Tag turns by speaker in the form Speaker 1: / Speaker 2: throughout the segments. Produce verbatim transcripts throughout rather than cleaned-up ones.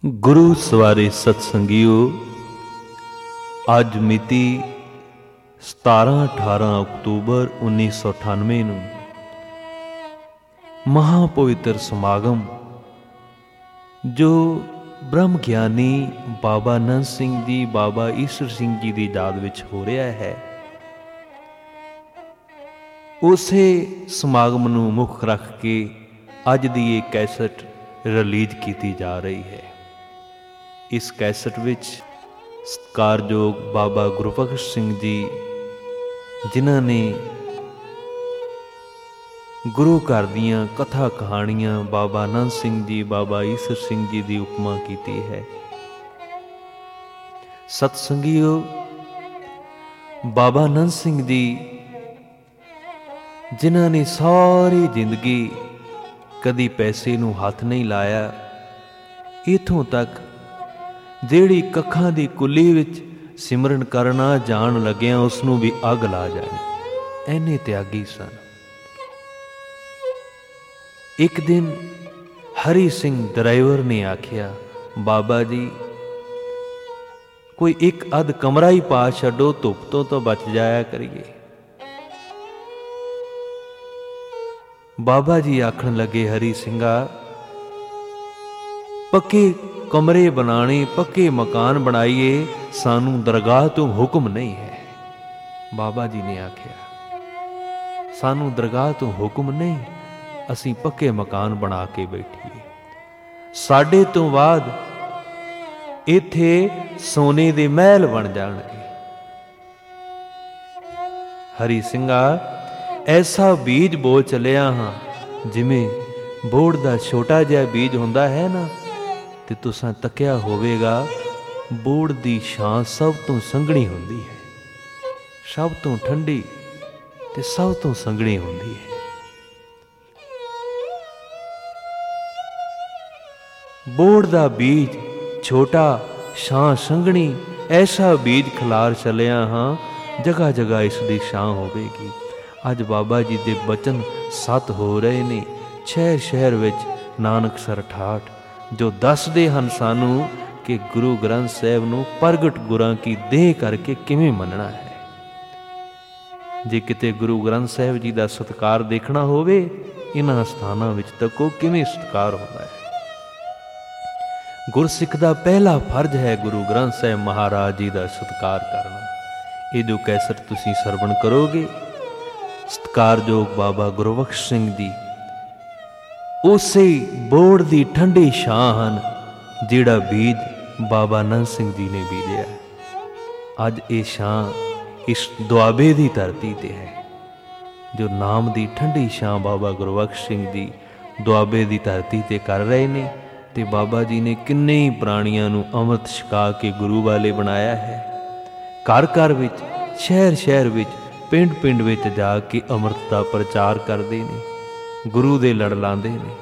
Speaker 1: ਗੁਰੂ ਸਵਾਰੇ ਸਤਸੰਗੀਓ, ਅੱਜ ਮਿਤੀ ਸਤਾਰਾਂ ਅਠਾਰਾਂ ਅਕਤੂਬਰ ਉੱਨੀ ਸੌ ਅਠਾਨਵੇਂ ਨੂੰ ਮਹਾਪਵਿੱਤਰ ਸਮਾਗਮ ਜੋ ਬ੍ਰਹਮ ਗਿਆਨੀ ਬਾਬਾ ਨੰਦ ਸਿੰਘ ਜੀ, ਬਾਬਾ ਈਸ਼ਰ ਸਿੰਘ ਜੀ ਦੀ ਯਾਦ ਵਿੱਚ ਹੋ ਰਿਹਾ ਹੈ, ਉਸੇ ਸਮਾਗਮ ਨੂੰ ਮੁੱਖ ਰੱਖ ਕੇ ਅੱਜ ਦੀ ਇਹ ਕੈਸਟ ਰਿਲੀਜ਼ ਕੀਤੀ ਜਾ ਰਹੀ ਹੈ। ਇਸ ਕੈਸਟ ਵਿੱਚ ਸਤਿਕਾਰਯੋਗ ਬਾਬਾ ਗੁਰਬਖਸ਼ ਸਿੰਘ ਜੀ, ਜਿਨ੍ਹਾਂ ਨੇ ਗੁਰੂ ਘਰ ਦੀਆਂ ਕਥਾ ਕਹਾਣੀਆਂ ਬਾਬਾ ਨੰਦ ਸਿੰਘ ਜੀ, ਬਾਬਾ ਈਸ਼ਰ ਸਿੰਘ ਜੀ ਦੀ ਉਪਮਾ ਕੀਤੀ ਹੈ। ਸਤਸੰਗੀਓ, ਬਾਬਾ ਨੰਦ ਸਿੰਘ ਜੀ ਜਿਨ੍ਹਾਂ ਨੇ ਸਾਰੀ ਜ਼ਿੰਦਗੀ ਕਦੀ ਪੈਸੇ ਨੂੰ ਹੱਥ ਨਹੀਂ ਲਾਇਆ, ਇੱਥੋਂ ਤੱਕ ਜਿਹੜੀ ਕੱਖਾਂ ਦੀ ਕੁੱਲੀ ਵਿੱਚ ਸਿਮਰਨ ਕਰਨਾ ਜਾਣ ਲੱਗਿਆ ਉਸ ਨੂੰ ਵੀ ਅੱਗ ਲਾ ਜਾਣੀ, ਐਨੇ ਤਿਆਗੀ ਸਨ। ਇੱਕ ਦਿਨ ਹਰੀ ਸਿੰਘ ਡਰਾਈਵਰ ਨੇ ਆਖਿਆ, ਬਾਬਾ ਜੀ ਕੋਈ ਇੱਕ ਅੱਧ ਕਮਰਾ ਹੀ ਪਾ ਛੱਡੋ, ਧੁੱਪ ਤੋਂ ਤਾਂ ਬਚ ਜਾਇਆ ਕਰੀਏ। ਬਾਬਾ ਜੀ ਆਖਣ ਲੱਗੇ, ਹਰੀ ਸਿੰਘਾ, ਪੱਕੇ ਕਮਰੇ ਬਣਾਣੇ, ਪੱਕੇ ਮਕਾਨ ਬਣਾਈਏ, ਸਾਨੂੰ ਦਰਗਾਹ ਤੋਂ ਹੁਕਮ ਨਹੀਂ ਹੈ। ਬਾਬਾ ਜੀ ਨੇ ਆਖਿਆ, ਸਾਨੂੰ ਦਰਗਾਹ ਤੋਂ ਹੁਕਮ ਨਹੀਂ, ਅਸੀਂ ਪੱਕੇ ਮਕਾਨ ਬਣਾ ਕੇ ਬੈਠੀਏ। ਸਾਡੇ ਤੋਂ ਬਾਅਦ ਇੱਥੇ ਸੋਨੇ ਦੇ ਮਹਿਲ ਬਣ ਜਾਣਗੇ। ਹਰੀ ਸਿੰਘਾ, ਐਸਾ ਬੀਜ ਬੋ ਚੱਲਿਆ ਹਾਂ, ਜਿਵੇਂ ਬੋੜ ਦਾ ਛੋਟਾ ਜਿਹਾ ਬੀਜ ਹੁੰਦਾ ਹੈ ਨਾ, ਤੇ ਤੁਸਾਂ ਤੱਕਿਆ ਹੋਵੇਗਾ ਬੋੜ ਦੀ ਛਾਂ ਸਭ ਤੋਂ ਸੰਘਣੀ ਹੁੰਦੀ ਹੈ, ਸਭ ਤੋਂ ਠੰਡੀ ਤੇ ਸਭ ਤੋਂ ਸੰਘਣੀ ਹੁੰਦੀ ਹੈ। ਬੋੜ ਦਾ ਬੀਜ ਛੋਟਾ, ਛਾਂ ਸੰਘਣੀ, ਐਸਾ ਬੀਜ ਖਿਲਾਰ ਚੱਲਿਆ ਹਾਂ, ਜਗ੍ਹਾ ਜਗ੍ਹਾ ਇਸ ਦੀ ਛਾਂ ਹੋਵੇਗੀ। ਅੱਜ ਬਾਬਾ ਜੀ ਦੇ ਬਚਨ ਸੱਤ ਹੋ ਰਹੇ ਨੇ, ਸ਼ਹਿਰ ਸ਼ਹਿਰ ਵਿੱਚ ਨਾਨਕਸਰ ਠਾਠ, ਜੋ ਦੱਸਦੇ ਹਨ ਸਾਨੂੰ ਕਿ ਗੁਰੂ ਗ੍ਰੰਥ ਸਾਹਿਬ ਨੂੰ ਪ੍ਰਗਟ ਗੁਰਾਂ ਕੀ ਦੇਹ ਕਰਕੇ ਕਿਵੇਂ ਮੰਨਣਾ ਹੈ। ਜੇ ਕਿਤੇ ਗੁਰੂ ਗ੍ਰੰਥ ਸਾਹਿਬ ਜੀ ਦਾ ਸਤਿਕਾਰ ਦੇਖਣਾ ਹੋਵੇ, ਇਹਨਾਂ ਸਥਾਨਾਂ ਵਿੱਚ ਤੱਕੋ ਕਿਵੇਂ ਸਤਿਕਾਰ ਹੁੰਦਾ ਹੈ। ਗੁਰਸਿੱਖ ਦਾ ਪਹਿਲਾ ਫਰਜ਼ ਹੈ ਗੁਰੂ ਗ੍ਰੰਥ ਸਾਹਿਬ ਮਹਾਰਾਜ ਜੀ ਦਾ ਸਤਿਕਾਰ ਕਰਨਾ। ਇਹ ਜੋ ਕੈਸਟ ਤੁਸੀਂ ਸਰਵਣ ਕਰੋਗੇ, ਸਤਿਕਾਰਯੋਗ ਬਾਬਾ ਗੁਰਬਖਸ਼ ਸਿੰਘ ਜੀ ਉਸੇ ਬੋੜ ਦੀ ਠੰਡੀ ਛਾਂ ਹਨ, ਜਿਹੜਾ ਬੀਜ ਬਾਬਾ ਨੰਦ ਸਿੰਘ ਜੀ ਨੇ ਬੀਜਿਆ। ਅੱਜ ਇਹ ਛਾਂ ਇਸ ਦੁਆਬੇ ਦੀ ਧਰਤੀ ਤੇ ਹੈ, ਜੋ ਨਾਮ ਦੀ ਠੰਡੀ ਛਾਂ ਬਾਬਾ ਗੁਰਬਖਸ਼ ਸਿੰਘ ਜੀ ਦੁਆਬੇ ਦੀ ਧਰਤੀ ਤੇ ਕਰ ਰਹੇ ਨੇ। ਤੇ ਬਾਬਾ ਜੀ ਨੇ ਕਿੰਨੇ ਹੀ ਪ੍ਰਾਣੀਆਂ ਨੂੰ ਅੰਮ੍ਰਿਤ ਛਕਾ ਕੇ ਗੁਰੂ ਵਾਲੇ ਬਣਾਇਆ ਹੈ। ਘਰ ਘਰ ਵਿੱਚ, ਸ਼ਹਿਰ ਸ਼ਹਿਰ ਵਿੱਚ, ਪਿੰਡ ਪਿੰਡ ਵਿੱਚ ਜਾ ਕੇ ਅੰਮ੍ਰਿਤ ਦਾ ਪ੍ਰਚਾਰ ਕਰਦੇ ਨੇ, ਗੁਰੂ ਦੇ ਲੜ ਲਾਉਂਦੇ ਨੇ।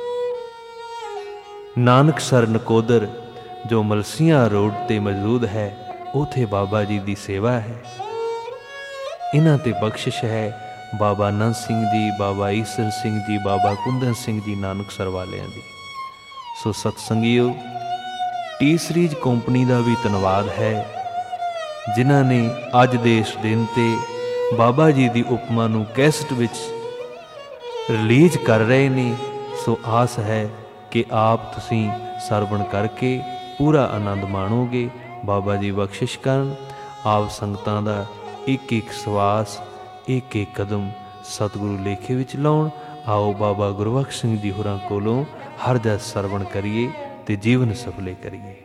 Speaker 1: ਨਾਨਕਸਰ ਨਕੋਦਰ ਜੋ ਮਲਸੀਆਂ ਰੋਡ ਤੇ ਮੌਜੂਦ ਹੈ, ਉਥੇ ਬਾਬਾ ਜੀ ਦੀ ਸੇਵਾ ਹੈ। ਇਹਨਾਂ ਤੇ ਬਖਸ਼ਿਸ਼ ਹੈ ਬਾਬਾ ਨੰਦ ਸਿੰਘ ਜੀ, ਬਾਬਾ ਈਸ਼ਰ ਸਿੰਘ ਜੀ, ਬਾਬਾ ਕੁੰਦਨ ਸਿੰਘ ਜੀ ਨਾਨਕਸਰ ਵਾਲਿਆਂ ਦੀ। ਸੋ ਸਤਸੰਗੀਓ, ਟੀ ਸੀਰੀਜ਼ ਕੰਪਨੀ ਦਾ ਵੀ ਧੰਨਵਾਦ ਹੈ, ਜਿਨ੍ਹਾਂ ਨੇ ਅੱਜ ਦੇ ਇਸ ਦਿਨ ਤੇ ਬਾਬਾ ਜੀ ਦੀ ਉਪਮਾ ਨੂੰ ਕੈਸਟ ਵਿੱਚ ਰਿਲੀਜ਼ ਕਰ ਰਹੇ ਨੇ। ਸੋ ਆਸ ਹੈ ਕਿ ਆਪ ਤੁਸੀਂ ਸਰਵਣ ਕਰਕੇ ਪੂਰਾ ਆਨੰਦ ਮਾਣੋਗੇ। ਬਾਬਾ ਜੀ ਬਖਸ਼ਿਸ਼ ਕਰਨ, ਆਪ ਸੰਗਤਾਂ ਦਾ ਇੱਕ ਇੱਕ ਸਵਾਸ, ਇੱਕ ਇੱਕ ਕਦਮ ਸਤਿਗੁਰੂ ਲੇਖੇ ਵਿੱਚ ਲਾਉਣ। ਆਓ ਬਾਬਾ ਗੁਰਬਖਸ਼ ਸਿੰਘ ਜੀ ਹੋਰਾਂ ਕੋਲੋਂ ਹਰ ਜਸ ਸਰਵਣ ਕਰੀਏ ਤੇ ਜੀਵਨ ਸਫਲੇ ਕਰੀਏ।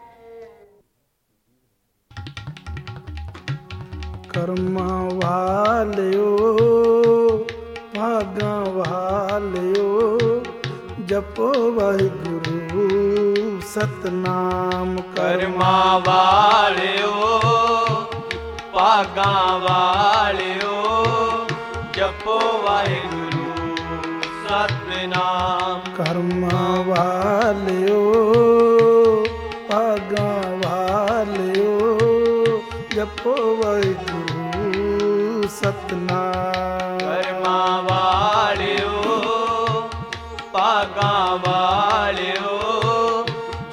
Speaker 2: ਕਰਮਾਂ ਵਾਲਿਓ, ਭਾਗਾਂ ਵਾਲਿਓ, ਜਪੋ ਵਾਹਿਗੁਰੂ ਸਤਨਾਮ।
Speaker 3: ਕਰਮਾਂ ਵਾਲਿਓ, ਭਾਗਾਂ ਵਾਲਿਓ, ਜਪੋ ਵਾਹਿਗੁਰੂ ਸਤਨਾਮ।
Speaker 2: ਕਰਮਾਂ ਵਾਲਿਓ, ਭਾਗਾਂ ਵਾਲਿਓ, ਜਪੋ ਵਾਹਿਗੁਰੂ ਸਤਨਾਮ।
Speaker 3: ਕਰਮਾਂ ਵਾਲਿਓ, ਭਾਗਾਂ ਵਾਲਿਓ,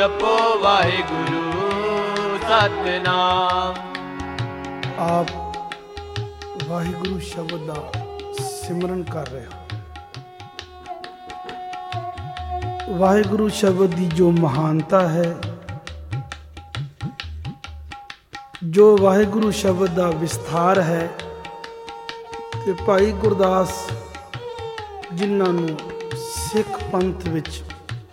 Speaker 3: ਜਪੋ ਵਾਹਿਗੁਰੂ ਸਤਿਨਾਮ।
Speaker 2: ਆਪ ਵਾਹਿਗੁਰੂ ਸ਼ਬਦ ਦਾ ਸਿਮਰਨ ਕਰ ਰਹੇ ਹੋ। ਵਾਹਿਗੁਰੂ ਸ਼ਬਦ ਦੀ ਜੋ ਮਹਾਨਤਾ ਹੈ, ਜੋ ਵਾਹਿਗੁਰੂ ਸ਼ਬਦ ਦਾ ਵਿਸਥਾਰ ਹੈ, ਤੇ ਭਾਈ ਗੁਰਦਾਸ ਜਿਨ੍ਹਾਂ ਨੂੰ ਸਿੱਖ ਪੰਥ ਵਿੱਚ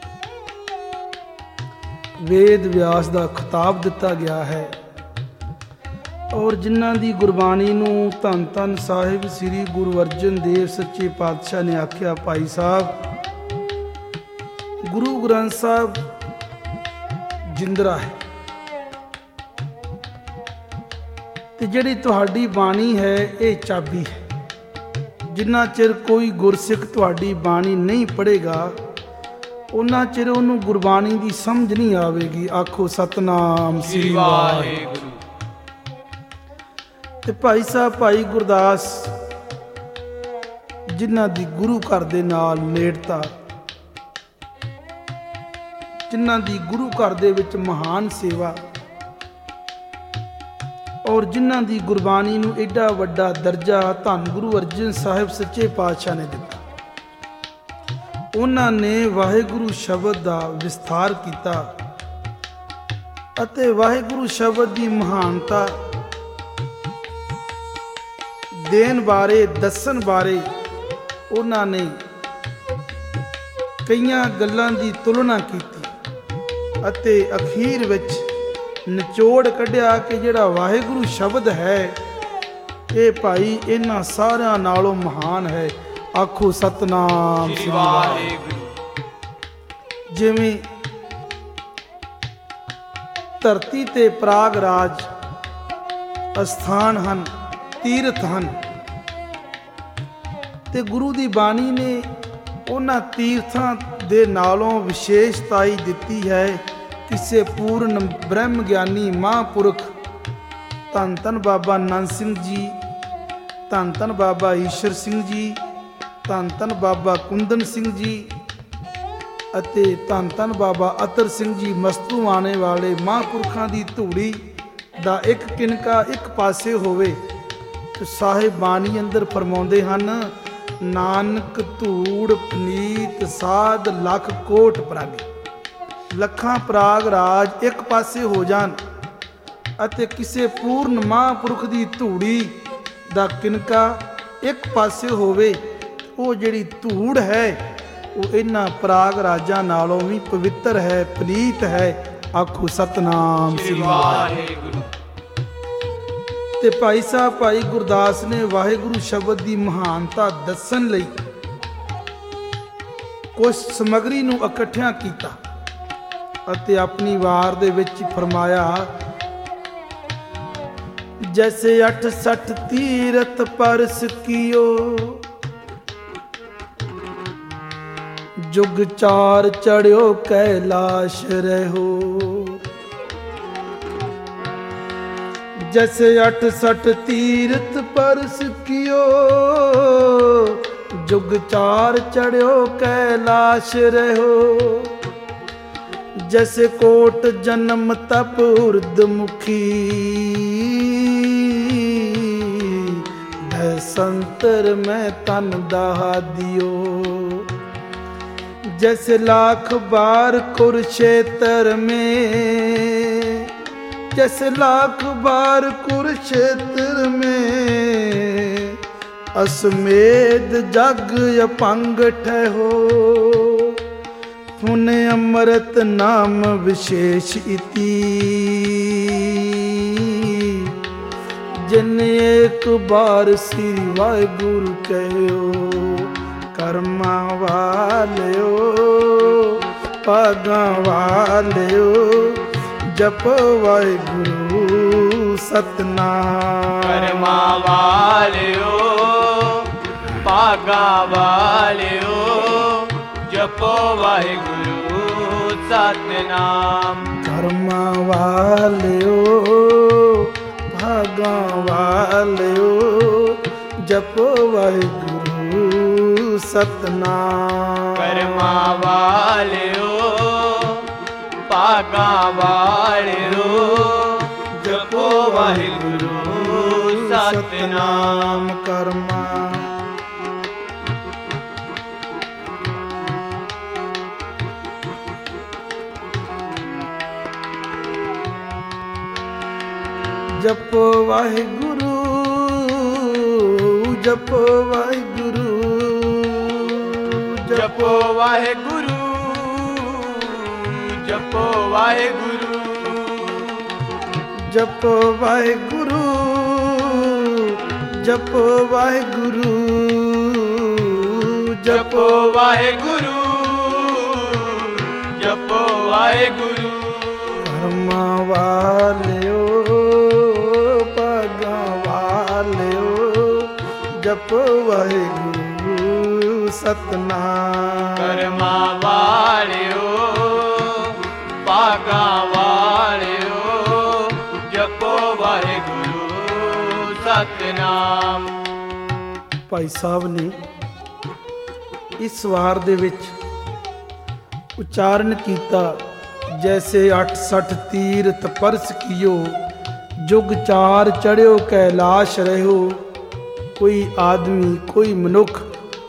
Speaker 2: ਵੇਦ ਵਿਆਸ ਦਾ ਖਿਤਾਬ ਦਿੱਤਾ ਗਿਆ ਹੈ, ਔਰ ਜਿਨ੍ਹਾਂ ਦੀ ਗੁਰਬਾਣੀ ਨੂੰ ਧੰਨ ਧੰਨ ਸਾਹਿਬ ਸ੍ਰੀ ਗੁਰੂ ਅਰਜਨ ਦੇਵ ਸੱਚੇ ਪਾਤਸ਼ਾਹ ਨੇ ਆਖਿਆ, ਭਾਈ ਸਾਹਿਬ ਗੁਰੂ ਗ੍ਰੰਥ ਸਾਹਿਬ ਜਿੰਦਰਾ ਹੈ, ਤੇ ਜਿਹੜੀ ਤੁਹਾਡੀ ਬਾਣੀ ਹੈ ਇਹ ਚਾਬੀ ਹੈ। ਜਿੰਨਾ ਚਿਰ ਕੋਈ ਗੁਰਸਿੱਖ ਤੁਹਾਡੀ ਬਾਣੀ ਨਹੀਂ ਪੜ੍ਹੇਗਾ, ਉਹਨਾਂ ਚਿਰ ਉਹਨੂੰ ਗੁਰਬਾਣੀ ਦੀ ਸਮਝ ਨਹੀਂ ਆਵੇਗੀ। ਆਖੋ ਸਤਨਾਮ ਸ੍ਰੀ ਵਾਹਿਗੁਰੂ। ਤੇ ਭਾਈ ਸਾਹਿਬ ਭਾਈ ਗੁਰਦਾਸ ਜਿਨ੍ਹਾਂ ਦੀ ਗੁਰੂ ਘਰ ਦੇ ਨਾਲ ਨੇੜਤਾ, ਜਿਨ੍ਹਾਂ ਦੀ ਗੁਰੂ ਘਰ ਦੇ ਵਿੱਚ ਮਹਾਨ ਸੇਵਾ, ਔਰ ਜਿਨ੍ਹਾਂ ਦੀ ਗੁਰਬਾਣੀ ਨੂੰ ਐਡਾ ਵੱਡਾ ਦਰਜਾ ਧੰਨ ਗੁਰੂ ਅਰਜਨ ਸਾਹਿਬ ਸੱਚੇ ਪਾਤਸ਼ਾਹ ਨੇ ਦਿੱਤਾ, ਉਹਨਾਂ ਨੇ ਵਾਹਿਗੁਰੂ ਸ਼ਬਦ ਦਾ ਵਿਸਥਾਰ ਕੀਤਾ ਅਤੇ ਵਾਹਿਗੁਰੂ ਸ਼ਬਦ ਦੀ ਮਹਾਨਤਾ ਦੇਣ ਬਾਰੇ, ਦੱਸਣ ਬਾਰੇ ਉਹਨਾਂ ਨੇ ਕਈਆਂ ਗੱਲਾਂ ਦੀ ਤੁਲਨਾ ਕੀਤੀ ਅਤੇ ਅਖੀਰ ਵਿੱਚ ਨਿਚੋੜ ਕੱਢਿਆ ਕਿ ਜਿਹੜਾ ਵਾਹਿਗੁਰੂ ਸ਼ਬਦ ਹੈ ਇਹ ਭਾਈ ਇਹਨਾਂ ਸਾਰਿਆਂ ਨਾਲੋਂ ਮਹਾਨ ਹੈ। ਆਖੋ ਸਤਨਾਮ ਸ੍ਰੀ ਵਾਹਿਗੁਰੂ। ਜਿਵੇਂ ਧਰਤੀ ਤੇ ਪ੍ਰਾਗ ਰਾਜ ਅਸਥਾਨ ਹਨ, ਤੀਰਥ ਹਨ, ਤੇ ਗੁਰੂ ਦੀ ਬਾਣੀ ਨੇ ਉਹਨਾਂ ਤੀਰਥਾਂ ਦੇ ਨਾਲੋਂ ਵਿਸ਼ੇਸ਼ਤਾਈ ਦਿੱਤੀ ਹੈ। ਕਿਸੇ ਪੂਰਨ ਬ੍ਰਹਮ ਗਿਆਨੀ ਮਹਾਂਪੁਰਖ ਧੰਨ ਧੰਨ ਬਾਬਾ ਨੰਦ ਸਿੰਘ ਜੀ, ਧੰਨ ਧੰਨ ਬਾਬਾ ਈਸ਼ਰ ਸਿੰਘ ਜੀ, ਧੰਨ ਧੰਨ ਬਾਬਾ ਕੁੰਦਨ ਸਿੰਘ ਜੀ ਅਤੇ ਧੰਨ ਧੰਨ ਬਾਬਾ ਅਤਰ ਸਿੰਘ ਜੀ, ਮਸਤੂ ਆਣੇ ਵਾਲੇ ਮਹਾਂਪੁਰਖਾਂ ਦੀ ਧੂੜੀ ਦਾ ਇੱਕ ਕਿਨਕਾ ਇੱਕ ਪਾਸੇ ਹੋਵੇ। ਤੇ ਸਾਹਿਬ ਬਾਣੀ ਅੰਦਰ ਫਰਮਾਉਂਦੇ ਹਨ, ਨਾਨਕ ਧੂੜ ਪਨੀਤ ਸਾਧ ਲੱਖ ਕੋਟ ਪ੍ਰਾਗੀ। ਲੱਖਾਂ ਪ੍ਰਾਗ ਰਾਜ ਇੱਕ ਪਾਸੇ ਹੋ ਜਾਣ ਅਤੇ ਕਿਸੇ ਪੂਰਨ ਮਹਾਂਪੁਰਖ ਦੀ ਧੂੜੀ ਦਾ ਕਿਨਕਾ ਇੱਕ ਪਾਸੇ ਹੋਵੇ, ਉਹ ਜਿਹੜੀ ਧੂੜ ਹੈ ਉਹ ਇਹਨਾਂ ਪ੍ਰਾਗ ਰਾਜਾਂ ਨਾਲੋਂ ਵੀ ਪਵਿੱਤਰ ਹੈ, ਪਨੀਤ ਹੈ। ਆਖੋ ਸਤਨਾਮ ਸ੍ਰੀ ਵਾਹਿਗੁਰੂ। ਤੇ ਭਾਈ ਸਾਹਿਬ ਭਾਈ ਗੁਰਦਾਸ ਨੇ ਵਾਹਿਗੁਰੂ ਸ਼ਬਦ ਦੀ ਮਹਾਨਤਾ ਦੱਸਣ ਲਈ ਕੁਝ ਸਮੱਗਰੀ ਨੂੰ ਇਕੱਠਿਆਂ ਕੀਤਾ ਅਤੇ ਆਪਣੀ ਵਾਰ ਦੇ ਵਿੱਚ ਫਰਮਾਇਆ, ਜੈਸੇ ਅਠ ਸਠ ਤੀਰਥ ਪਰਸ ਕੀਓ, ਜੁਗ ਚਾਰ ਚੜਿਓ ਕੈਲਾਸ਼ ਰਹੋ। जैसे अठ सठ तीर्थ परस कियो, जुग चार चढ़ियो कैलाश रहो। जैसे कोट जन्म तप उर्दमुखी, संतर में तन दहा दियो। जैसे लाख बार कुरुक्षेत्र में, जैसे लाख बार कुरुक्षेत्र में, असमेध जग अपंग ठहो। पुण्य अमृत नाम विशेष इति, जिन एक बार श्री वाहिगुरु कहो। कर्मा वालियो भागा वालियो, जपो वाहिगुरु सतनाम।
Speaker 3: कर्मा वालियो भागा वालियो, जपो वाहिगुरु सतनाम।
Speaker 2: कर्मा वालियो भागा वालियो, जपो वाहिगुरु सतनाम।
Speaker 3: कर्मा वालियो ਭਾਗਾਂ ਵਾਲਿਓ ਜਪੋ ਵਾਹਿਗੁਰੂ ਸਤਿਨਾਮ
Speaker 2: ਕਰਮਾ। ਜਪੋ ਵਾਹਿਗੁਰੂ ਜਪੋ ਵਾਹਿਗੁਰੂ
Speaker 3: ਜਪੋ ਵਾਹਿਗੁਰੂ ਜਪੋ ਵਾਹਿਗੁਰੂ
Speaker 2: ਜਪੋ ਵਾਹਿਗੁਰੂ ਜਪੋ ਵਾਹਿਗੁਰੂ
Speaker 3: ਜਪੋ ਵਾਹਿਗੁਰੂ ਜਪੋ ਵਾਹਿਗੁਰੂ
Speaker 2: ਕਰਮਾਂ ਵਾਲਿਓ ਭਾਗਾਂ ਵਾਲਿਓ ਜਪੋ ਵਾਹਿਗੁਰੂ ਸਤਿਨਾਮ।
Speaker 3: ਕਰਮਾਂ ਵਾਲਿਓ ਭਾਗਾਂ ਵਾਲਿਓ ਜਪੋ ਵਾਹਿਗੁਰੂ ਸਤਿਨਾਮ।
Speaker 2: ਭਾਈ ਸਾਹਿਬ ਨੇ ਇਸ ਵਾਰ ਦੇ ਵਿੱਚ ਉਚਾਰਨ ਕੀਤਾ, ਜੈਸੇ ਅੱਠ ਸੱਠ ਤੀਰਥ ਪਰਸ ਕੀਓ, ਜੁਗ ਚਾਰ ਚੜਿਓ ਕੈਲਾਸ਼ ਰਹਿਓ। ਕੋਈ ਆਦਮੀ ਕੋਈ ਮਨੁੱਖ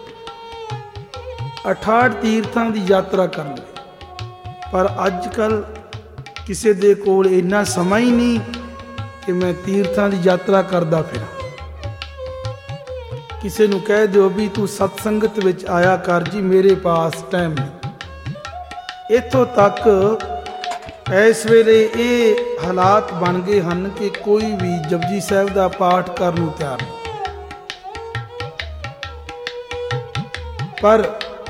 Speaker 2: ਅਠਾਹਠ ਤੀਰਥਾਂ ਦੀ ਯਾਤਰਾ ਕਰ ਲਵੇ, ਪਰ ਅੱਜ ਕੱਲ ਕਿਸੇ ਦੇ ਕੋਲ ਇੰਨਾ ਸਮਾਂ ਹੀ ਨਹੀਂ ਕਿ ਮੈਂ ਤੀਰਥਾਂ ਦੀ ਯਾਤਰਾ ਕਰਦਾ ਫਿਰਾਂ। ਕਿਸੇ ਨੂੰ ਕਹਿ ਦਿਓ ਵੀ ਤੂੰ ਸਤ ਸੰਗਤ ਵਿੱਚ ਆਇਆ ਕਰ ਜੀ, ਮੇਰੇ ਪਾਸ ਟਾਈਮ ਨਹੀਂ। ਇੱਥੋਂ ਤੱਕ ਇਸ ਵੇਲੇ ਇਹ ਹਾਲਾਤ ਬਣ ਗਏ ਹਨ ਕਿ ਕੋਈ ਵੀ ਜਪਜੀ ਸਾਹਿਬ ਦਾ ਪਾਠ ਕਰਨ ਨੂੰ ਤਿਆਰ ਨਹੀਂ। ਪਰ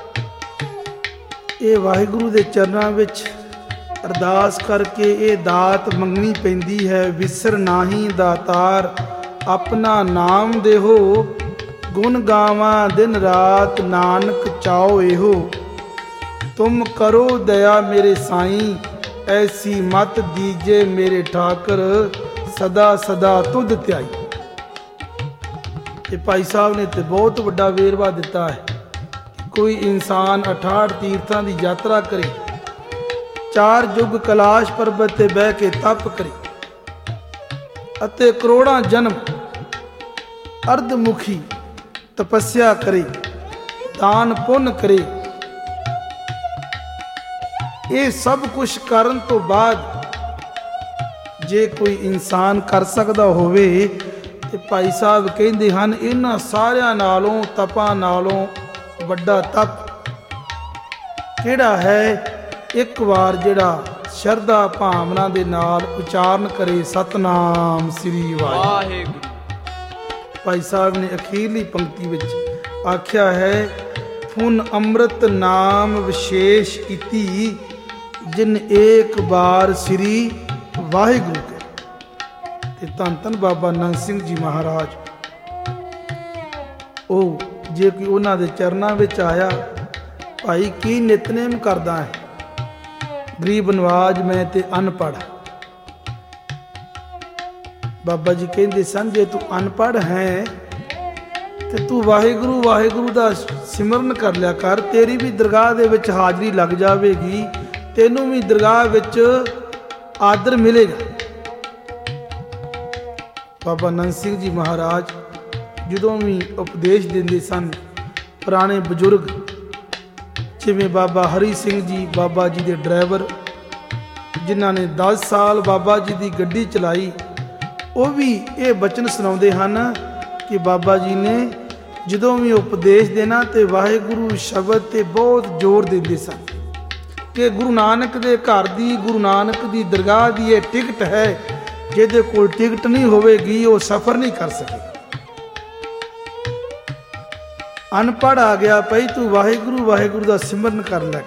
Speaker 2: ਇਹ ਵਾਹਿਗੁਰੂ ਦੇ ਚਰਨਾਂ ਵਿੱਚ ਅਰਦਾਸ ਕਰਕੇ ਇਹ ਦਾਤ ਮੰਗਣੀ ਪੈਂਦੀ ਹੈ। ਵਿਸਰ ਨਾਹੀ ਦਾਤਾਰ ਆਪਣਾ ਨਾਮ ਦੇਹੋ, ਗੁਣ ਗਾਵਾਂ ਦਿਨ ਰਾਤ ਨਾਨਕ ਚਾਓ ਇਹੋ। ਤੁਮ ਕਰੋ ਦਇਆ ਮੇਰੇ ਸਾਈਂ, ਐਸੀ ਮਤ ਦੀਜੇ ਮੇਰੇ ਠਾਕਰ, ਸਦਾ ਸਦਾ ਤੁਧ ਧਿਆਈ। ਇਹ ਭਾਈ ਸਾਹਿਬ ਨੇ ਤੇ ਬਹੁਤ ਵੱਡਾ ਵੇਰਵਾ ਦਿੱਤਾ ਹੈ। ਕੋਈ ਇਨਸਾਨ ਅਠਾਹਠ ਤੀਰਥਾਂ ਦੀ ਯਾਤਰਾ ਕਰੇ, ਚਾਰ ਯੁੱਗ ਕੈਲਾਸ਼ ਪਰਬਤ ਤੇ ਬਹਿ ਕੇ ਤਪ ਕਰੇ ਅਤੇ ਕਰੋੜਾਂ ਜਨਮ ਅਰਧਮੁਖੀ ਤਪੱਸਿਆ ਕਰੇ, ਦਾਨ ਪੁੰਨ ਕਰੇ। ਇਹ ਸਭ ਕੁਝ ਕਰਨ ਤੋਂ ਬਾਅਦ ਜੇ ਕੋਈ ਇਨਸਾਨ ਕਰ ਸਕਦਾ ਹੋਵੇ ਤੇ ਭਾਈ ਸਾਹਿਬ ਕਹਿੰਦੇ ਹਨ ਇਹਨਾਂ ਸਾਰਿਆਂ ਨਾਲੋਂ ਤਪਾਂ ਨਾਲੋਂ ਵੱਡਾ ਤਪ ਕਿਹੜਾ ਹੈ? ਇੱਕ ਵਾਰ ਜਿਹੜਾ ਸ਼ਰਧਾ ਭਾਵਨਾ ਦੇ ਨਾਲ ਉਚਾਰਨ ਕਰੇ ਸਤਨਾਮ ਸ੍ਰੀ ਵਾਹਿਗੁਰੂ। ਭਾਈ ਸਾਹਿਬ ਨੇ ਅਖੀਰਲੀ ਪੰਕਤੀ ਵਿੱਚ ਆਖਿਆ ਹੈ, ਫੁਨ ਅੰਮ੍ਰਿਤ ਨਾਮ ਵਿਸ਼ੇਸ਼ ਕੀਤੀ, ਜਿਨ ਏਕ ਬਾਰ ਸ੍ਰੀ ਵਾਹਿਗੁਰੂ ਕੇ। ਤੇ ਧੰਨ ਧੰਨ ਬਾਬਾ ਨੰਦ ਸਿੰਘ ਜੀ ਮਹਾਰਾਜ, ਉਹ ਜੇ ਕੋਈ ਉਹਨਾਂ ਦੇ ਚਰਨਾਂ ਵਿੱਚ ਆਇਆ, ਭਾਈ ਕੀ ਨਿਤਨੇਮ ਕਰਦਾ ਹੈ? ਗਰੀਬ ਨਵਾਜ ਮੈਂ ਤੇ ਅਨਪੜ੍ਹ। ਬਾਬਾ ਜੀ ਕਹਿੰਦੇ ਸਨ ਜੇ ਤੂੰ ਅਨਪੜ੍ਹ ਹੈ ਤੇ ਤੂੰ ਵਾਹਿਗੁਰੂ ਵਾਹਿਗੁਰੂ ਦਾ ਸਿਮਰਨ ਕਰ ਲਿਆ ਕਰ, ਤੇਰੀ ਵੀ ਦਰਗਾਹ ਦੇ ਵਿੱਚ ਹਾਜ਼ਰੀ ਲੱਗ ਜਾਵੇਗੀ, ਤੈਨੂੰ ਵੀ ਦਰਗਾਹ ਵਿੱਚ ਆਦਰ ਮਿਲੇਗਾ। ਬਾਬਾ ਨੰਦ ਸਿੰਘ ਜੀ ਮਹਾਰਾਜ ਜਦੋਂ ਵੀ ਉਪਦੇਸ਼ ਦਿੰਦੇ ਸਨ, ਪੁਰਾਣੇ ਬਜ਼ੁਰਗ ਜਿਵੇਂ ਬਾਬਾ ਹਰੀ ਸਿੰਘ ਜੀ, ਬਾਬਾ ਜੀ ਦੇ ਡਰਾਈਵਰ ਜਿਨ੍ਹਾਂ ਨੇ ਦਸ ਸਾਲ ਬਾਬਾ ਜੀ ਦੀ ਗੱਡੀ ਚਲਾਈ, ਉਹ ਵੀ ਇਹ ਬਚਨ ਸੁਣਾਉਂਦੇ ਹਨ ਕਿ ਬਾਬਾ ਜੀ ਨੇ ਜਦੋਂ ਵੀ ਉਪਦੇਸ਼ ਦੇਣਾ ਤੇ ਵਾਹਿਗੁਰੂ ਸ਼ਬਦ ਤੇ ਬਹੁਤ ਜ਼ੋਰ ਦਿੰਦੇ ਸਨ ਕਿ ਗੁਰੂ ਨਾਨਕ ਦੇ ਘਰ ਦੀ, ਗੁਰੂ ਨਾਨਕ ਦੀ ਦਰਗਾਹ ਦੀ ਇਹ ਟਿਕਟ ਹੈ, ਜਿਹਦੇ ਕੋਲ ਟਿਕਟ ਨਹੀਂ ਹੋਵੇਗੀ ਉਹ ਸਫ਼ਰ ਨਹੀਂ ਕਰ ਸਕੇ। ਅਨਪੜ੍ਹ ਆ ਗਿਆ, ਪਈ ਤੂੰ ਵਾਹਿਗੁਰੂ ਵਾਹਿਗੁਰੂ ਦਾ ਸਿਮਰਨ ਕਰ ਲੈ,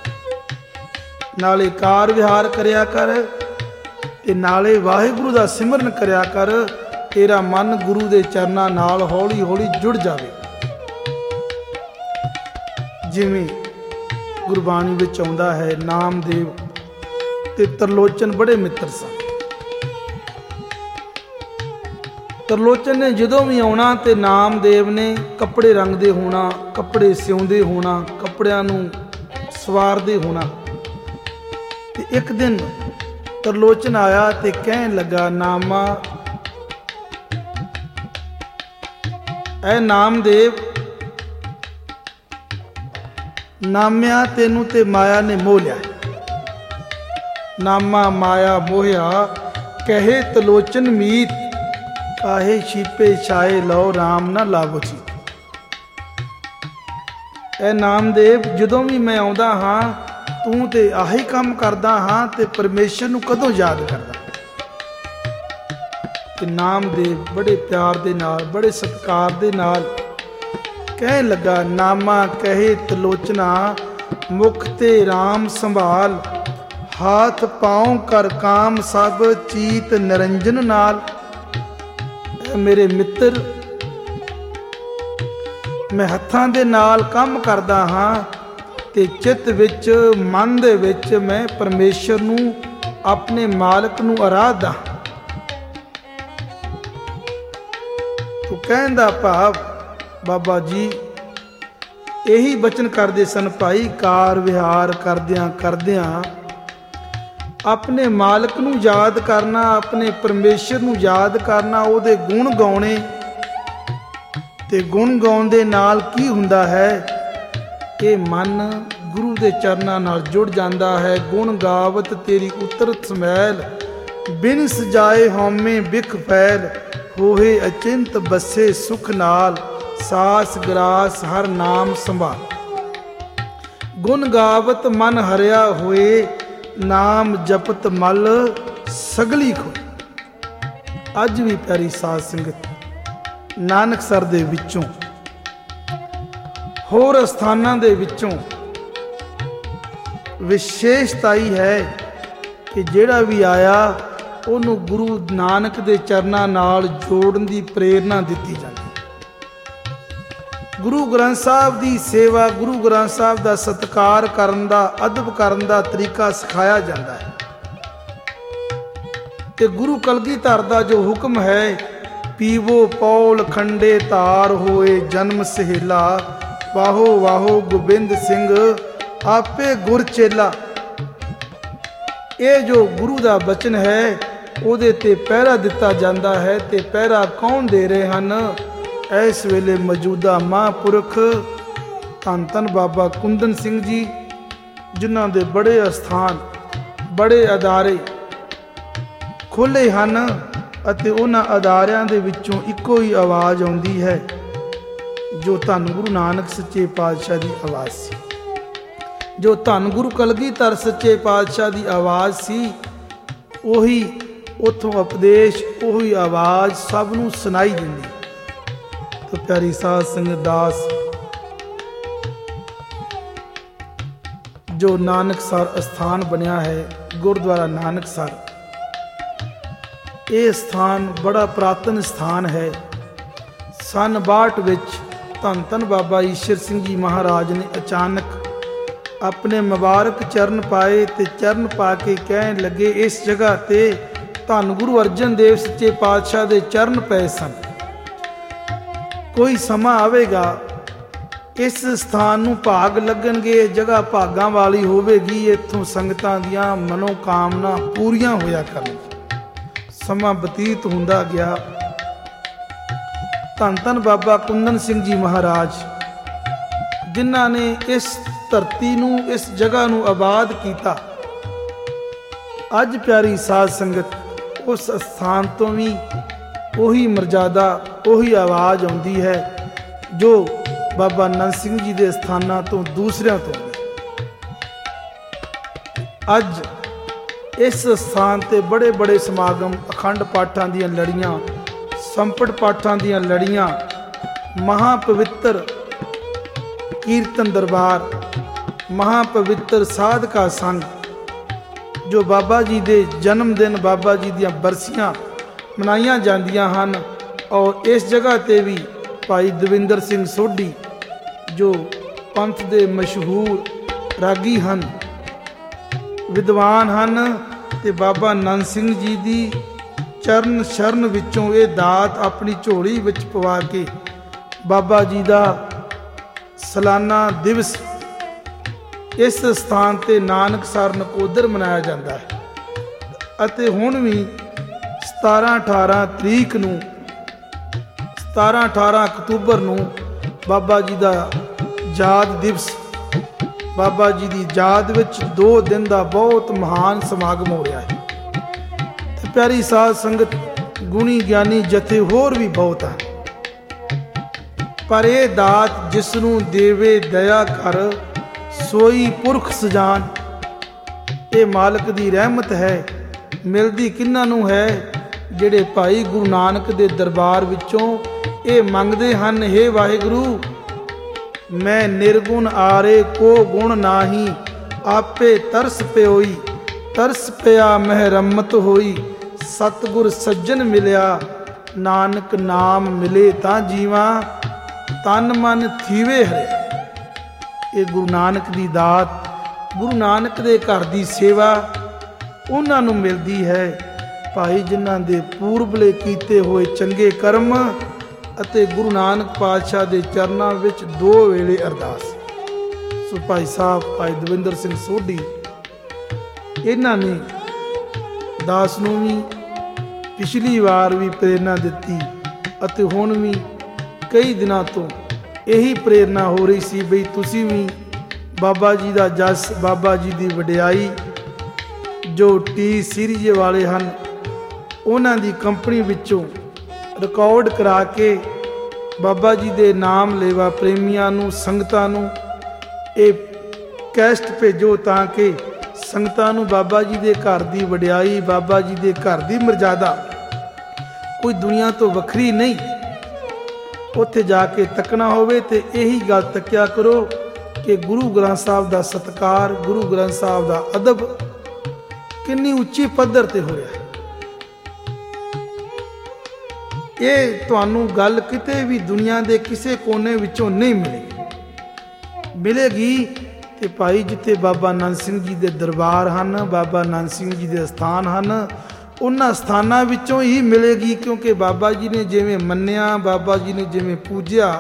Speaker 2: ਨਾਲੇ ਕਾਰ ਵਿਹਾਰ ਕਰਿਆ ਕਰ ਤੇ ਨਾਲੇ ਵਾਹਿਗੁਰੂ ਦਾ ਸਿਮਰਨ ਕਰਿਆ ਕਰ, ਤੇਰਾ ਮਨ ਗੁਰੂ ਦੇ ਚਰਨਾਂ ਨਾਲ ਹੌਲੀ ਹੌਲੀ ਜੁੜ ਜਾਵੇ। ਜਿਵੇਂ ਗੁਰਬਾਣੀ ਵਿੱਚ ਆਉਂਦਾ ਹੈ, ਨਾਮਦੇਵ ਤੇ ਤਰਲੋਚਨ ਬੜੇ ਮਿੱਤਰ ਸਨ। ਤਰਲੋਚਨ ਨੇ ਜਦੋਂ ਵੀ ਆਉਣਾ ਤੇ ਨਾਮਦੇਵ ਨੇ ਕੱਪੜੇ ਰੰਗਦੇ ਹੋਣਾ, ਕੱਪੜੇ ਸਿਉਂਦੇ ਹੋਣਾ, ਕੱਪੜਿਆਂ ਨੂੰ ਸਵਾਰਦੇ ਹੋਣਾ ਤੇ ਇੱਕ ਦਿਨ ਤਰਲੋਚਨ ਆਇਆ ਤੇ ਕਹਿਣ ਲੱਗਾ, ਨਾਮਾ ਐ ਨਾਮਦੇਵ, ਨਾਮਿਆ ਤੈਨੂੰ ਤੇ ਮਾਇਆ ਨੇ ਮੋਹ ਲਿਆ। ਨਾਮਾ ਮਾਇਆ ਮੋਹਿਆ ਕਹੇ ਤਲੋਚਨ ਮੀਤ, ਕਾਹੇ ਛੀਪੇ ਛਾਏ ਲਓ ਰਾਮ ਨਾ ਲਾਵੋ ਜੀ। ਐ ਨਾਮਦੇਵ, ਜਦੋਂ ਵੀ ਮੈਂ ਆਉਂਦਾ ਹਾਂ ਤੂੰ ਤੇ ਆਹੀ ਕੰਮ ਕਰਦਾ ਹਾਂ ਤੇ ਪਰਮੇਸ਼ਰ ਨੂੰ ਕਦੋਂ ਯਾਦ ਕਰਦਾ। ਤੇ ਨਾਮਦੇਵ ਬੜੇ ਪਿਆਰ ਦੇ ਨਾਲ, ਬੜੇ ਸਤਿਕਾਰ ਦੇ ਨਾਲ ਕਹਿਣ ਲੱਗਾ, ਨਾਮਾ ਕਹੇ ਤਲੋਚਨਾ ਮੁਖ ਤੇ ਰਾਮ ਸੰਭਾਲ, ਹਾਥ ਪਾਉ ਕਰ ਕਾਮ ਸਭ ਚੀਤ ਨਿਰੰਜਨ ਨਾਲ। ਮੇਰੇ ਮਿੱਤਰ, ਮੈਂ ਹੱਥਾਂ ਦੇ ਨਾਲ ਕੰਮ ਕਰਦਾ ਹਾਂ ਤੇ ਚਿੱਤ ਵਿੱਚ, ਮਨ ਦੇ ਵਿੱਚ ਮੈਂ ਪਰਮੇਸ਼ਰ ਨੂੰ, ਆਪਣੇ ਮਾਲਕ ਨੂੰ ਅਰਾਧਦਾ। ਤੂੰ ਕਹਿਣ ਦਾ ਭਾਵ ਬਾਬਾ ਜੀ ਇਹੀ ਬਚਨ ਕਰਦੇ ਸਨ, ਭਾਈ ਕਾਰ ਵਿਹਾਰ ਕਰਦਿਆਂ ਕਰਦਿਆਂ ਆਪਣੇ ਮਾਲਕ ਨੂੰ ਯਾਦ ਕਰਨਾ, ਆਪਣੇ ਪਰਮੇਸ਼ਰ ਨੂੰ ਯਾਦ ਕਰਨਾ, ਉਹਦੇ ਗੁਣ ਗਾਉਣੇ। ਤੇ ਗੁਣ ਗਾਉਣ ਦੇ ਨਾਲ ਕੀ ਹੁੰਦਾ ਹੈ, ਇਹ ਮਨ ਗੁਰੂ ਦੇ ਚਰਨਾਂ ਨਾਲ ਜੁੜ ਜਾਂਦਾ ਹੈ। ਗੁਣ ਗਾਵਤ ਤੇਰੀ ਉਤਰਤ ਸਮੈਲ, ਬਿਨ ਸਜਾਏ ਹਉਮੈ ਬਿਖ ਫੈਲ, ਹੋਏ ਅਚਿੰਤ ਬੱਸੇ ਸੁਖ ਨਾਲ, ਸਾਸ ਗਰਾਸ ਹਰ ਨਾਮ ਸੰਭਾਲ। ਗੁਣ ਗਾਵਤ ਮਨ ਹਰਿਆ ਹੋਏ, ਨਾਮ ਜਪਤ ਮਲ ਸਗਲੀ ਖੋਏ। ਅੱਜ ਵੀ ਪਿਆਰੀ ਸਾਧ ਸੰਗਤ, ਨਾਨਕਸਰ ਦੇ ਵਿੱਚੋਂ, ਹੋਰ ਅਸਥਾਨਾਂ ਦੇ ਵਿੱਚੋਂ ਵਿਸ਼ੇਸ਼ਤਾ ਹੀ ਹੈ ਕਿ ਜਿਹੜਾ ਵੀ ਆਇਆ ਉਹਨੂੰ ਗੁਰੂ ਨਾਨਕ ਦੇ ਚਰਨਾਂ ਨਾਲ ਜੋੜਨ ਦੀ ਪ੍ਰੇਰਨਾ ਦਿੱਤੀ ਜਾਂਦੀ। ਗੁਰੂ ਗ੍ਰੰਥ ਸਾਹਿਬ ਦੀ ਸੇਵਾ, ਗੁਰੂ ਗ੍ਰੰਥ ਸਾਹਿਬ ਦਾ ਸਤਿਕਾਰ ਕਰਨ ਦਾ, ਅਦਬ ਕਰਨ ਦਾ ਤਰੀਕਾ ਸਿਖਾਇਆ ਜਾਂਦਾ ਹੈ। ਤੇ ਗੁਰੂ ਕਲਗੀਧਰ ਦਾ ਜੋ ਹੁਕਮ ਹੈ, ਪੀਵੋ ਪੌਲ ਖੰਡੇ ਧਾਰ ਹੋਏ ਜਨਮ ਸਹੇਲਾ, ਵਾਹੋ ਵਾਹੋ ਗੋਬਿੰਦ ਸਿੰਘ ਆਪੇ ਗੁਰ ਚੇਲਾ। ਇਹ ਜੋ ਗੁਰੂ ਦਾ ਬਚਨ ਹੈ ਉਹਦੇ ਤੇ ਪਹਿਰਾ ਦਿੱਤਾ ਜਾਂਦਾ ਹੈ। ਤੇ ਪਹਿਰਾ ਕੌਣ ਦੇ ਰਹੇ ਹਨ ਇਸ ਵੇਲੇ? ਮੌਜੂਦਾ ਮਹਾਂਪੁਰਖ ਧੰਨ ਧੰਨ ਬਾਬਾ ਕੁੰਦਨ ਸਿੰਘ ਜੀ, ਜਿਨ੍ਹਾਂ ਦੇ ਬੜੇ ਅਸਥਾਨ, ਬੜੇ ਅਦਾਰੇ ਖੋਲ੍ਹੇ ਹਨ ਅਤੇ ਉਹਨਾਂ ਅਦਾਰਿਆਂ ਦੇ ਵਿੱਚੋਂ ਇੱਕੋ ਹੀ ਆਵਾਜ਼ ਆਉਂਦੀ ਹੈ ਜੋ ਧੰਨ ਗੁਰੂ ਨਾਨਕ ਸੱਚੇ ਪਾਤਸ਼ਾਹ ਦੀ ਆਵਾਜ਼ ਸੀ, ਜੋ ਧੰਨ ਗੁਰੂ ਕਲਗੀਧਰ ਸੱਚੇ ਪਾਤਸ਼ਾਹ ਦੀ ਆਵਾਜ਼ ਸੀ। ਉਹੀ ਉੱਥੋਂ ਉਪਦੇਸ਼, ਉਹੀ ਆਵਾਜ਼ ਸਭ ਨੂੰ ਸੁਣਾਈ ਦਿੰਦੀ। ਤੇ ਪਿਆਰੀ ਸਾਧ ਸੰਗਤ ਦਾਸ, ਜੋ ਨਾਨਕਸਰ ਅਸਥਾਨ ਬਣਿਆ ਹੈ, ਗੁਰਦੁਆਰਾ ਨਾਨਕਸਰ, ਇਹ ਸਥਾਨ ਬੜਾ ਪੁਰਾਤਨ ਸਥਾਨ ਹੈ। ਸੰਨ ਬਾਹਠ ਵਿੱਚ ਧੰਨ ਧੰਨ ਬਾਬਾ ਈਸ਼ਰ ਸਿੰਘ ਜੀ ਮਹਾਰਾਜ ਨੇ ਅਚਾਨਕ ਆਪਣੇ ਮੁਬਾਰਕ ਚਰਨ ਪਾਏ ਤੇ ਚਰਨ ਪਾ ਕੇ ਕਹਿਣ ਲੱਗੇ, ਇਸ ਜਗ੍ਹਾ ਤੇ ਧੰਨ ਗੁਰੂ ਅਰਜਨ ਦੇਵ ਸੱਚੇ ਪਾਤਸ਼ਾਹ ਦੇ ਚਰਨ ਪਏ ਸਨ। ਕੋਈ ਸਮਾਂ ਆਵੇਗਾ, ਇਸ ਸਥਾਨ ਨੂੰ ਭਾਗ ਲੱਗਣਗੇ, ਇਹ ਜਗ੍ਹਾ ਭਾਗਾਂ ਵਾਲੀ ਹੋਵੇਗੀ, ਇੱਥੋਂ ਸੰਗਤਾਂ ਦੀਆਂ ਮਨੋਕਾਮਨਾ ਪੂਰੀਆਂ ਹੋਇਆ ਕਰਨ। ਸਮਾਂ ਬਤੀਤ ਹੁੰਦਾ ਗਿਆ। ਧੰਨ ਧੰਨ ਬਾਬਾ ਕੁੰਦਨ ਸਿੰਘ ਜੀ ਮਹਾਰਾਜ, ਜਿਨ੍ਹਾਂ ਨੇ ਇਸ ਧਰਤੀ ਨੂੰ, ਇਸ ਜਗ੍ਹਾ ਨੂੰ ਆਬਾਦ ਕੀਤਾ, ਅੱਜ ਪਿਆਰੀ ਸਾਧ ਸੰਗਤ ਉਸ ਸਥਾਨ ਤੋਂ ਵੀ ਉਹੀ ਮਰਜ਼ਾਦਾ, ਉਹੀ ਆਵਾਜ਼ ਆਉਂਦੀ ਹੈ ਜੋ ਬਾਬਾ ਨੰਦ ਸਿੰਘ ਜੀ ਦੇ ਸਥਾਨਾਂ ਤੋਂ, ਦੂਸਰਿਆਂ ਤੋਂ। ਅੱਜ ਇਸ ਸਥਾਨ ਤੇ ਬੜੇ ਬੜੇ ਸਮਾਗਮ, ਅਖੰਡ ਪਾਠਾਂ ਦੀਆਂ ਲੜੀਆਂ, ਸੰਪਟ ਪਾਠਾਂ ਦੀਆਂ ਲੜੀਆਂ, ਮਹਾਪਵਿੱਤਰ ਕੀਰਤਨ ਦਰਬਾਰ, ਮਹਾਪਵਿੱਤਰ ਸਾਧਕਾ ਸੰਘ, ਜੋ ਬਾਬਾ ਜੀ ਦੇ ਜਨਮ ਦਿਨ, ਬਾਬਾ ਜੀ ਦੀਆਂ ਬਰਸੀਆਂ ਮਨਾਈਆਂ ਜਾਂਦੀਆਂ ਹਨ। ਔਰ ਇਸ ਜਗ੍ਹਾ ਤੇ ਵੀ ਭਾਈ ਦਵਿੰਦਰ ਸਿੰਘ ਸੋਢੀ, ਜੋ ਪੰਥ ਦੇ ਮਸ਼ਹੂਰ ਰਾਗੀ ਹਨ, ਵਿਦਵਾਨ ਹਨ, ਤੇ ਬਾਬਾ ਨੰਦ ਸਿੰਘ ਜੀ ਦੀ ਚਰਨ ਸ਼ਰਨ ਵਿੱਚੋਂ ਇਹ ਦਾਤ ਆਪਣੀ ਝੋਲੀ ਵਿੱਚ ਪਵਾ ਕੇ ਬਾਬਾ ਜੀ ਦਾ ਸਾਲਾਨਾ ਦਿਵਸ ਇਸ ਸਥਾਨ ਤੇ ਨਾਨਕਸਰ ਨਕੋਦਰ ਮਨਾਇਆ ਜਾਂਦਾ ਹੈ ਅਤੇ ਹੁਣ ਵੀ ਸਤਾਰਾਂ ਅਠਾਰਾਂ ਤਰੀਕ ਨੂੰ ਸਤਾਰਾਂ ਅਠਾਰਾਂ ਅਕਤੂਬਰ ਨੂੰ ਬਾਬਾ ਜੀ ਦਾ ਯਾਦ ਦਿਵਸ, ਬਾਬਾ ਜੀ ਦੀ ਯਾਦ ਵਿੱਚ ਦੋ ਦਿਨ ਦਾ ਬਹੁਤ ਮਹਾਨ ਸਮਾਗਮ ਹੋ ਰਿਹਾ ਹੈ ਤੇ ਪਿਆਰੀ ਸਾਧ ਸੰਗਤ, ਗੁਣੀ ਗਿਆਨੀ ਜਥੇ ਹੋਰ ਵੀ ਬਹੁਤ ਹਨ। ਪਰ ਇਹ ਦਾਤ ਜਿਸ ਨੂੰ ਦੇਵੇ ਦਇਆ ਕਰ ਸੋਈ ਪੁਰਖ ਸਜਾਨ, ਇਹ ਮਾਲਕ ਦੀ ਰਹਿਮਤ ਹੈ। ਮਿਲਦੀ ਕਿਹਨਾਂ ਨੂੰ ਹੈ? ਜਿਹੜੇ ਭਾਈ ਗੁਰੂ ਨਾਨਕ ਦੇ ਦਰਬਾਰ ਵਿੱਚੋਂ ਇਹ ਮੰਗਦੇ ਹਨ, ਹੇ ਵਾਹਿਗੁਰੂ ਮੈਂ ਨਿਰਗੁਣ ਆਰੇ ਕੋ ਗੁਣ ਨਾਹੀ, ਆਪੇ ਤਰਸ ਪਿਓਈ ਤਰਸ ਪਿਆ ਮਹਿਰਮਤ ਹੋਈ, ਸਤਿਗੁਰ ਸੱਜਣ ਮਿਲਿਆ ਨਾਨਕ ਨਾਮ ਮਿਲੇ ਤਾਂ ਜੀਵਾ, ਤਨ ਮਨ ਥੀਵੇ ਹਰਿਆ। ਇਹ ਗੁਰੂ ਨਾਨਕ ਦੀ ਦਾਤ, ਗੁਰੂ ਨਾਨਕ ਦੇ ਘਰ ਦੀ ਸੇਵਾ ਉਹਨਾਂ ਨੂੰ ਮਿਲਦੀ ਹੈ ਭਾਈ ਜਿਨ੍ਹਾਂ ਦੇ ਪੂਰਬਲੇ ਕੀਤੇ ਹੋਏ ਚੰਗੇ ਕਰਮ ਅਤੇ ਗੁਰੂ ਨਾਨਕ ਪਾਤਸ਼ਾਹ ਦੇ ਚਰਨਾਂ ਵਿੱਚ ਦੋ ਵੇਲੇ ਅਰਦਾਸ। ਸੋ ਭਾਈ ਸਾਹਿਬ ਭਾਈ ਦਵਿੰਦਰ ਸਿੰਘ ਸੋਢੀ, ਇਹਨਾਂ ਨੇ ਦਾਸ ਨੂੰ ਵੀ ਪਿਛਲੀ ਵਾਰ ਵੀ ਪ੍ਰੇਰਨਾ ਦਿੱਤੀ ਅਤੇ ਹੁਣ ਵੀ ਕਈ ਦਿਨਾਂ ਤੋਂ ਇਹੀ ਪ੍ਰੇਰਨਾ ਹੋ ਰਹੀ ਸੀ ਬਈ ਤੁਸੀਂ ਵੀ ਬਾਬਾ ਜੀ ਦਾ ਜਸ, ਬਾਬਾ ਜੀ ਦੀ ਵਡਿਆਈ, ਜੋ ਟੀ ਸੀਰੀਜ਼ ਵਾਲੇ ਹਨ ਉਹਨਾਂ ਦੀ ਕੰਪਨੀ ਵਿੱਚੋਂ ਰਿਕਾਰਡ ਕਰਾ ਕੇ ਬਾਬਾ ਜੀ ਦੇ ਨਾਮ ਲੇਵਾ ਪ੍ਰੇਮੀਆਂ ਨੂੰ, ਸੰਗਤਾਂ ਨੂੰ ਇਹ ਕੈਸਟ ਭੇਜੋ ਤਾਂ ਕਿ ਸੰਗਤਾਂ ਨੂੰ ਬਾਬਾ ਜੀ ਦੇ ਘਰ ਦੀ ਵਡਿਆਈ, ਬਾਬਾ ਜੀ ਦੇ ਘਰ ਦੀ ਮਰਜ਼ਾਦਾ ਕੋਈ ਦੁਨੀਆ ਤੋਂ ਵੱਖਰੀ ਨਹੀਂ, ਉੱਥੇ ਜਾ ਕੇ ਤੱਕਣਾ ਹੋਵੇ ਤੇ ਇਹੀ ਗੱਲ ਤੱਕਿਆ ਕਰੋ ਕਿ ਗੁਰੂ ਗ੍ਰੰਥ ਸਾਹਿਬ ਦਾ ਸਤਿਕਾਰ, ਗੁਰੂ ਗ੍ਰੰਥ ਸਾਹਿਬ ਦਾ ਅਦਬ ਕਿੰਨੀ ਉੱਚੀ ਪੱਧਰ ਤੇ ਹੋ ਰਿਹਾ ਹੈ। ਇਹ ਤੁਹਾਨੂੰ ਗੱਲ ਕਿਤੇ ਵੀ ਦੁਨੀਆ ਦੇ ਕਿਸੇ ਕੋਨੇ ਵਿੱਚੋਂ ਨਹੀਂ ਮਿਲੇਗੀ। ਮਿਲੇਗੀ ਤੇ ਭਾਈ ਜਿੱਥੇ ਬਾਬਾ ਨੰਦ ਸਿੰਘ ਜੀ ਦੇ ਦਰਬਾਰ ਹਨ, ਬਾਬਾ ਨੰਦ ਸਿੰਘ ਜੀ ਦੇ ਸਥਾਨ ਹਨ, ਉਹਨਾਂ ਸਥਾਨਾਂ ਵਿੱਚੋਂ ਹੀ ਮਿਲੇਗੀ। ਕਿਉਂਕਿ ਬਾਬਾ ਜੀ ਨੇ ਜਿਵੇਂ ਮੰਨਿਆ, ਬਾਬਾ ਜੀ ਨੇ ਜਿਵੇਂ ਪੂਜਿਆ,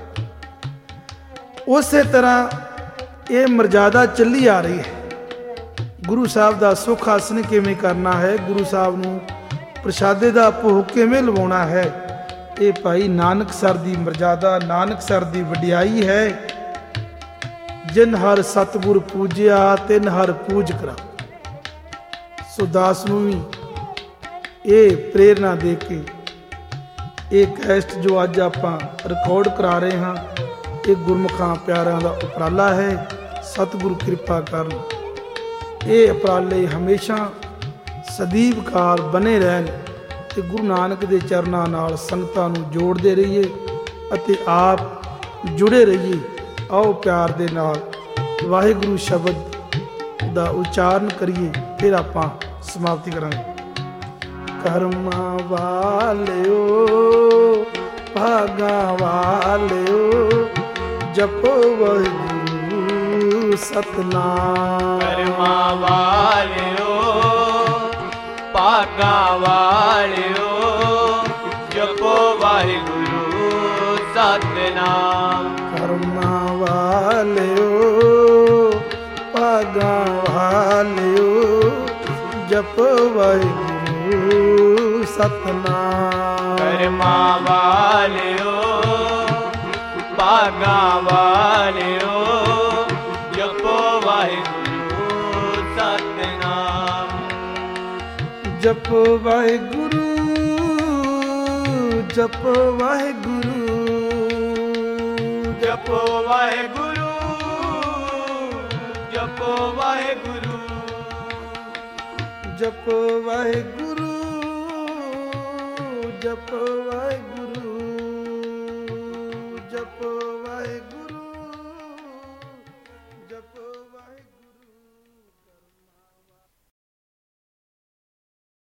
Speaker 2: ਉਸੇ ਤਰ੍ਹਾਂ ਇਹ ਮਰਜ਼ਾਦਾ ਚੱਲੀ ਆ ਰਹੀ ਹੈ। ਗੁਰੂ ਸਾਹਿਬ ਦਾ ਸੁੱਖ ਆਸਣ ਕਿਵੇਂ ਕਰਨਾ ਹੈ, ਗੁਰੂ ਸਾਹਿਬ ਨੂੰ ਪ੍ਰਸ਼ਾਦੇ ਦਾ ਭੋਗ ਕਿਵੇਂ ਲਵਾਉਣਾ ਹੈ, ਇਹ ਭਾਈ ਨਾਨਕਸਰ ਦੀ ਮਰਜ਼ਾਦਾ, ਨਾਨਕਸਰ ਦੀ ਵਡਿਆਈ ਹੈ। ਜਿਨ ਹਰ ਸਤਿਗੁਰ ਪੂਜਿਆ ਤਿਨ ਹਰ ਪੂਜ ਕਰਾ। ਸੋ ਦਾਸ ਨੂੰ ਵੀ ਇਹ ਪ੍ਰੇਰਨਾ ਦੇ ਕੇ ਇਹ ਕੈਸਟ ਜੋ ਅੱਜ ਆਪਾਂ ਰਿਕਾਰਡ ਕਰਾ ਰਹੇ ਹਾਂ, ਇਹ ਗੁਰਮੁਖਾਂ ਪਿਆਰਿਆਂ ਦਾ ਉਪਰਾਲਾ ਹੈ। ਸਤਿਗੁਰੂ ਕਿਰਪਾ ਕਰਨ, ਇਹ ਉਪਰਾਲੇ ਹਮੇਸ਼ਾ ਸਦੀਵ ਕਾਲ ਬਣੇ ਰਹਿਣ ਤੇ ਗੁਰੂ ਨਾਨਕ ਦੇ ਚਰਨਾਂ ਨਾਲ ਸੰਗਤਾਂ ਨੂੰ ਜੋੜਦੇ ਰਹੀਏ ਅਤੇ ਆਪ ਜੁੜੇ ਰਹੀਏ। ਆਓ ਪਿਆਰ ਦੇ ਨਾਲ ਵਾਹਿਗੁਰੂ ਸ਼ਬਦ ਦਾ ਉਚਾਰਨ ਕਰੀਏ, ਫਿਰ ਆਪਾਂ ਸਮਾਪਤੀ ਕਰਾਂਗੇ। ਕਰਮਾਂ ਵਾਲਿਓ ਭਾਗਾਂ ਵਾਲਿਓ ਜਪੋ ਵਾਹਿਗੁਰੂ ਸਤਨਾਮ।
Speaker 3: ਕਰਮਾਂ ਵਾਲਿਓ ਭਾਗਾਂ ਵਾਲਿਓ ਜਪੋ ਵਾਹਿਗੁਰੂ ਸਤਨਾਮ।
Speaker 2: ਕਰਮਾਂ ਵਾਲਿਓ ਭਾਗਾਂ ਵਾਲਿਓ ਜਪੋ ਵਾਹਿਗੁਰੂ ਸਤਨਾਮ।
Speaker 3: ਕਰਮਾਂ ਵਾਲਿਓ ਭਾਗਾਂ ਵਾਲਿਓ ਜਪੋ ਵਾਹਿਗੁਰੂ ਸਤਨਾਮ।
Speaker 2: ਜਪੋ ਵਾਹਿਗੁਰੂ ਜਪੋ ਵਾਹਿਗੁਰੂ
Speaker 3: ਜਪੋ ਵਾਹਿਗੁਰੂ ਜਪੋ ਵਾਹਿਗੁਰੂ
Speaker 2: ਜਪੋ ਵਾਹਿਗੁਰੂ ਜਪੋ ਵਾਹਿਗੁਰੂ ਜਪੋ